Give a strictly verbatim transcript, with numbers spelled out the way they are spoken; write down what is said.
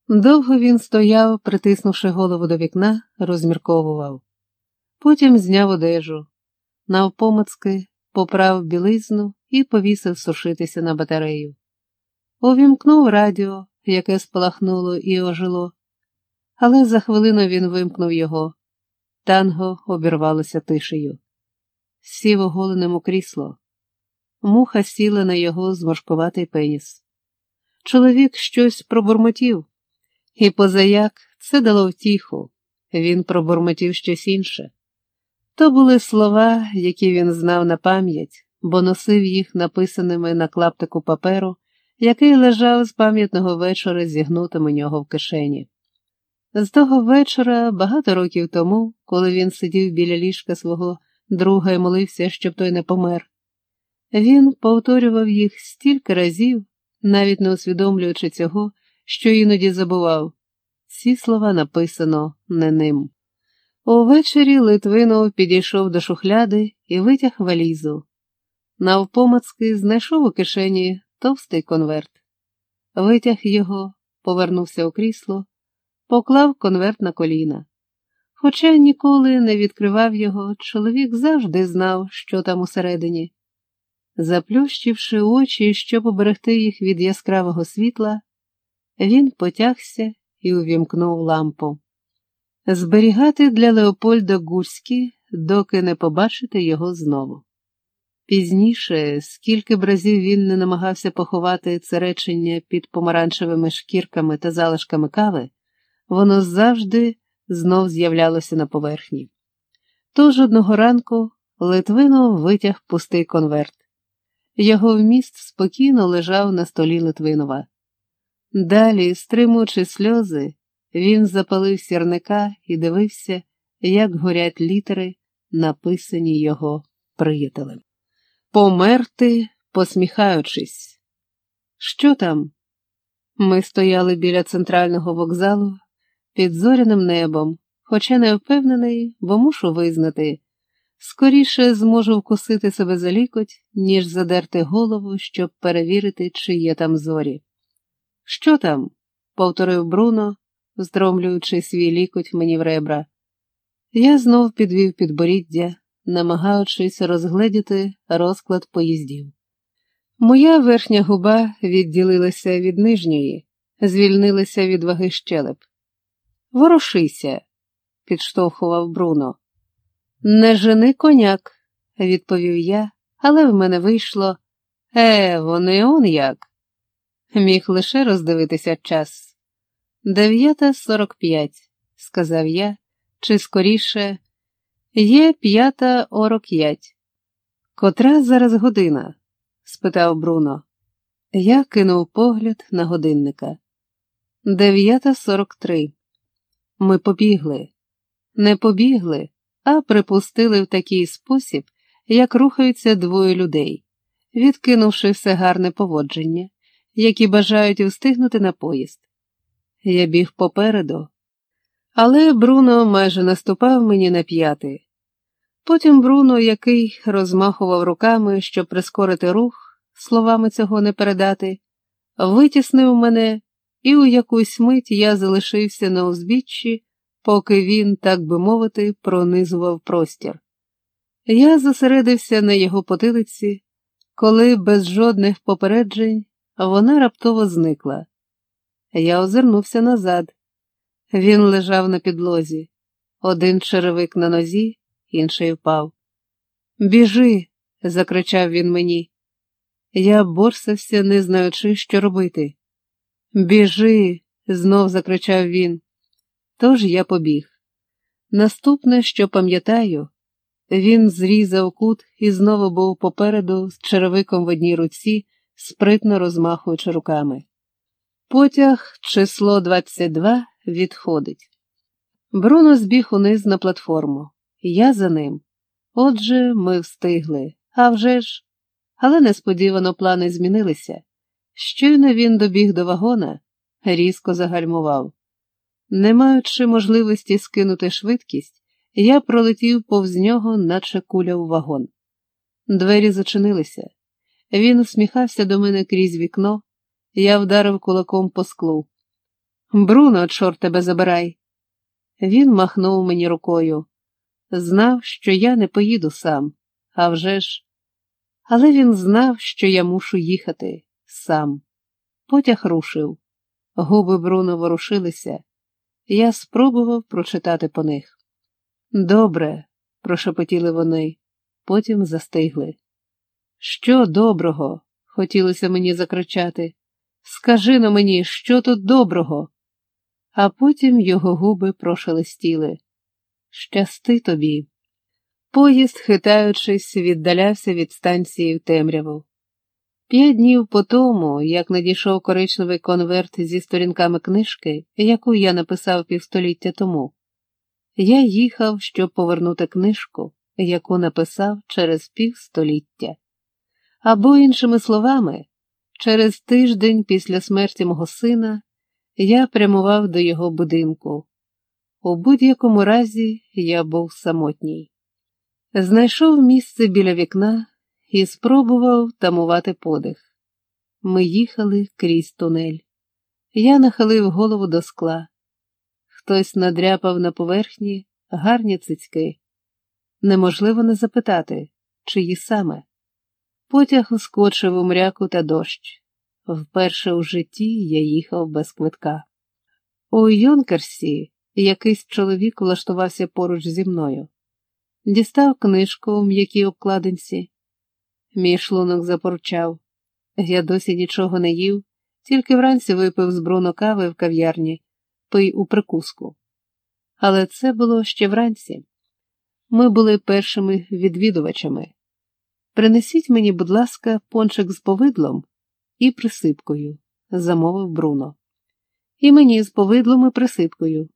Довго він стояв, притиснувши голову до вікна, розмірковував. Потім зняв одежу, навпомацки поправив білизну і повісив сушитися на батарею. Увімкнув радіо, яке спалахнуло і ожило, але за хвилину він вимкнув його. Танго обірвалося тишею. Сів оголеним у крісло. Муха сіла на його зморшкуватий пеніс. Чоловік щось пробурмотів, і позаяк це дало втіху. Він пробурмотів щось інше. То були слова, які він знав на пам'ять, бо носив їх написаними на клаптику паперу, який лежав з пам'ятного вечора зігнутим у нього в кишені. З того вечора, багато років тому, коли він сидів біля ліжка свого друга і молився, щоб той не помер, він повторював їх стільки разів, навіть не усвідомлюючи цього, що іноді забував. Ці слова написано не ним. Увечері Литвинов підійшов до шухляди і витяг валізу. Навпомацки знайшов у кишені товстий конверт. Витяг його, повернувся у крісло, поклав конверт на коліна. Хоча ніколи не відкривав його, чоловік завжди знав, що там усередині. Заплющивши очі, щоб оберегти їх від яскравого світла, він потягся і увімкнув лампу. Зберігати для Леопольда Гурські, доки не побачити його знову. Пізніше, скільки б разів він не намагався поховати це речення під помаранчевими шкірками та залишками кави, воно завжди знов з'являлося на поверхні. Тож одного ранку Литвинов витяг пустий конверт. Його вміст спокійно лежав на столі Литвинова. Далі, стримуючи сльози, він запалив сірника і дивився, як горять літери, написані його приятелем. Померти, посміхаючись. Що там? Ми стояли біля центрального вокзалу під зоряним небом, хоча не впевнений, бо мушу визнати, скоріше зможу вкусити себе за лікоть, ніж задерти голову, щоб перевірити, чи є там зорі. Що там? Повторив Бруно, встромлюючи свій лікоть мені в ребра. Я знов підвів підборіддя, намагаючись розгледіти розклад поїздів. Моя верхня губа відділилася від нижньої, звільнилася від ваги щелеп. «Ворушися», – підштовхував Бруно. «Не жени коняк», – відповів я, але в мене вийшло «Е, вони он як». Міг лише роздивитися час. «Дев'ята сорок п'ять», – сказав я, чи скоріше «Є п'ята орок п'ять». «Котра зараз година?» – спитав Бруно. Я кинув погляд на годинника. «Дев'ята сорок три». Ми побігли. Не побігли, а припустили в такий спосіб, як рухаються двоє людей, відкинувши все гарне поводження, які бажають встигнути на поїзд. Я біг попереду, але Бруно майже наступав мені на п'яти. Потім Бруно, який розмахував руками, щоб прискорити рух, словами цього не передати, витіснив мене, і у якусь мить я залишився на узбіччі, поки він, так би мовити, пронизував простір. Я зосередився на його потилиці, коли без жодних попереджень вона раптово зникла. Я озирнувся назад. Він лежав на підлозі. Один черевик на нозі, інший впав. «Біжи!» – закричав він мені. Я борсався, не знаючи, що робити. «Біжи!» – знов закричав він. Тож я побіг. Наступне, що пам'ятаю, він зрізав кут і знову був попереду з черевиком в одній руці, спритно розмахуючи руками. Потяг число двадцять два відходить. Бруно збіг униз на платформу. Я за ним. Отже, ми встигли. А вже ж. Але несподівано плани змінилися. Щойно він добіг до вагона, різко загальмував. Не маючи можливості скинути швидкість, я пролетів повз нього, наче куля у вагон. Двері зачинилися. Він усміхався до мене крізь вікно, я вдарив кулаком по склу. Бруно, чорт тебе забирай. Він махнув мені рукою. Знав, що я не поїду сам, а вже ж. Але він знав, що я мушу їхати сам. Потяг рушив. Губи Бруно ворушилися. Я спробував прочитати по них. «Добре», – прошепотіли вони, потім застигли. «Що доброго?» – хотілося мені закричати. «Скажи на мені, що тут доброго?» А потім його губи прошелестіли. «Щасти тобі». Поїзд, хитаючись, віддалявся від станції в темряву. П'ять днів по тому, як надійшов коричневий конверт зі сторінками книжки, яку я написав півстоліття тому, я їхав, щоб повернути книжку, яку написав через півстоліття. Або, іншими словами, через тиждень після смерті мого сина я прямував до його будинку. У будь-якому разі я був самотній. Знайшов місце біля вікна і спробував тамувати подих. Ми їхали крізь тунель. Я нахилив голову до скла. Хтось надряпав на поверхні гарні цицьки. Неможливо не запитати, чиї саме. Потяг ускочив у мряку та дощ. Вперше у житті я їхав без квитка. У Йонкерсі якийсь чоловік влаштувався поруч зі мною. Дістав книжку у м'якій обкладинці. Мій шлунок запорчав. Я досі нічого не їв, тільки вранці випив з Бруно кави в кав'ярні, пий у прикуску. Але це було ще вранці. Ми були першими відвідувачами. «Принесіть мені, будь ласка, пончик з повидлом і присипкою», – замовив Бруно. «І мені з повидлом і присипкою»,